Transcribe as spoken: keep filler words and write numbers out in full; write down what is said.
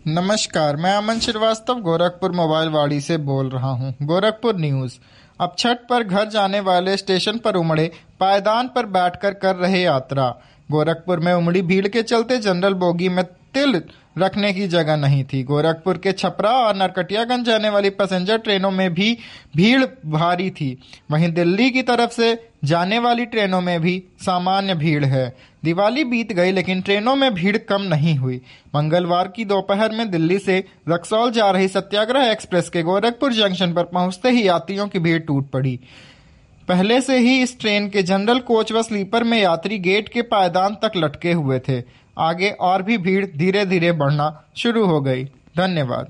नमस्कार, मैं अमन श्रीवास्तव गोरखपुर मोबाइल वाड़ी से बोल रहा हूं। गोरखपुर न्यूज। अब छठ पर घर जाने वाले स्टेशन पर उमड़े, पायदान पर बैठकर कर रहे यात्रा। गोरखपुर में उमड़ी भीड़ के चलते जनरल बोगी में तिल रखने की जगह नहीं थी। गोरखपुर के छपरा और नरकटियागंज जाने वाली पैसेंजर ट्रेनों में भी भीड़ भारी थी। वहीं दिल्ली की तरफ से जाने वाली ट्रेनों में भी सामान्य भीड़ है। दिवाली बीत गई लेकिन ट्रेनों में भीड़ कम नहीं हुई। मंगलवार की दोपहर में दिल्ली से रक्सौल जा रही सत्याग्रह एक्सप्रेस के गोरखपुर जंक्शन पर पहुंचते ही यात्रियों की भीड़ टूट पड़ी। पहले से ही इस ट्रेन के जनरल कोच व स्लीपर में यात्री गेट के पायदान तक लटके हुए थे। आगे और भी भीड़ धीरे धीरे बढ़ना शुरू हो गई। धन्यवाद।